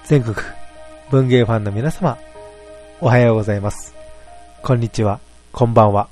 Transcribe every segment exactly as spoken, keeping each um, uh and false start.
全国文芸ファンの皆様、おはようございます。こんにちは、こんばんは。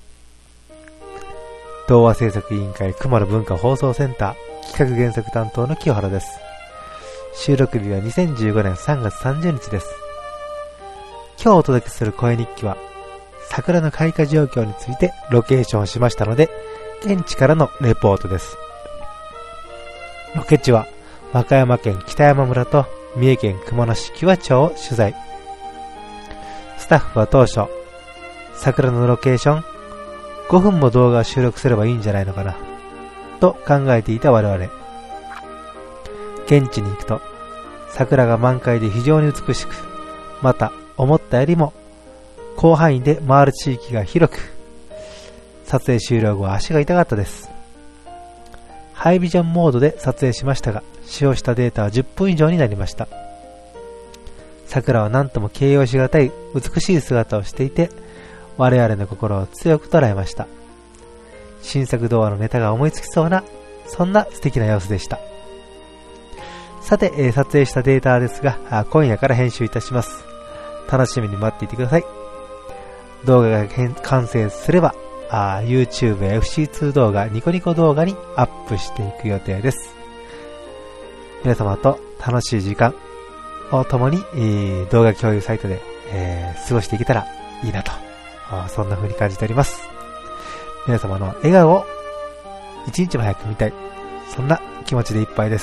童話制作委員会熊野文化放送センター企画原作担当の清原です。収録日はにせんじゅうごねんさんがつさんじゅうにちです。今日お届けする声日記は桜の開花状況についてロケーションしましたので、現地からのレポートです。ロケ地は和歌山県北山村と三重県熊野市木和町を取材。スタッフは当初、桜のロケーションごふんも動画を収録すればいいんじゃないのかなと考えていた我々。現地に行くと桜が満開で非常に美しく、また思ったよりも広範囲で回る地域が広く、撮影終了後は足が痛かったです。ハイビジョンモードで撮影しましたが、使用したデータはじゅっぷん以上になりました。桜は何とも形容しがたい美しい姿をしていて、我々の心を強く捉えました。新作童話のネタが思いつきそうな、そんな素敵な様子でした。さて、えー、撮影したデータですが、今夜から編集いたします。楽しみに待っていてください。動画が完成すれば、あ YouTube や エフシーツー 動画、ニコニコ動画にアップしていく予定です。皆様と楽しい時間を共に、えー、動画共有サイトで、えー、過ごしていけたらいいなと、そんな風に感じております。皆様の笑顔を一日も早く見たい、そんな気持ちでいっぱいです。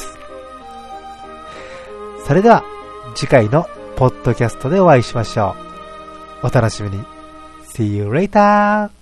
それでは次回のポッドキャストでお会いしましょう。お楽しみに。See you later!